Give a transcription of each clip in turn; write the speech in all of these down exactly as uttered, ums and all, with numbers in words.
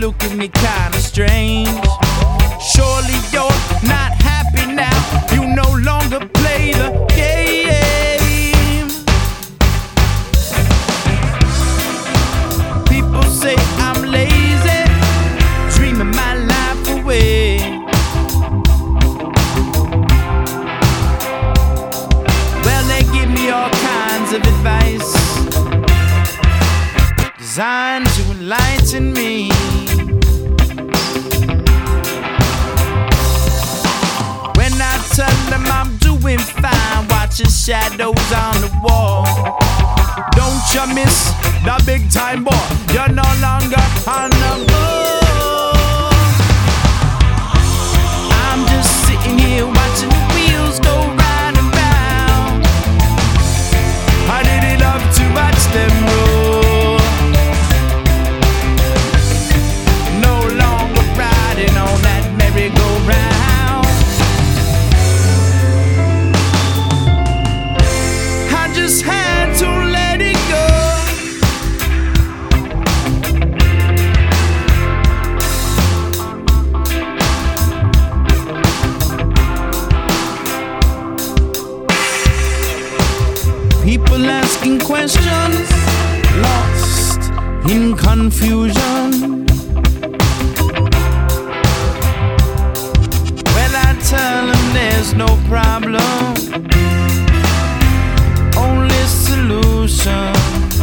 look at me kinda strange. Surely you're not happy now. You no longer play the game. People say I'm lazy, dreaming my life away. Well, they give me all kinds of advice designed to enlighten me. When I tell them I'm doing fine, watching shadows on the wall. Don't you miss the big time boy? You're no longer on the board. I'm just sitting here watching the wheels go round and round. I really love to watch them roll. No longer riding on that merry-go-round. I just had to let it go. People asking questions, lost in confusion. Well, I tell them there's no problem, only solutions.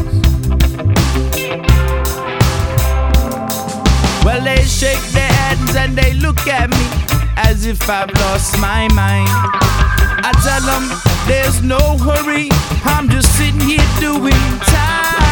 Well, they shake their heads and they look at me as if I've lost my mind. I tell them there's no hurry, I'm just sitting here doing time.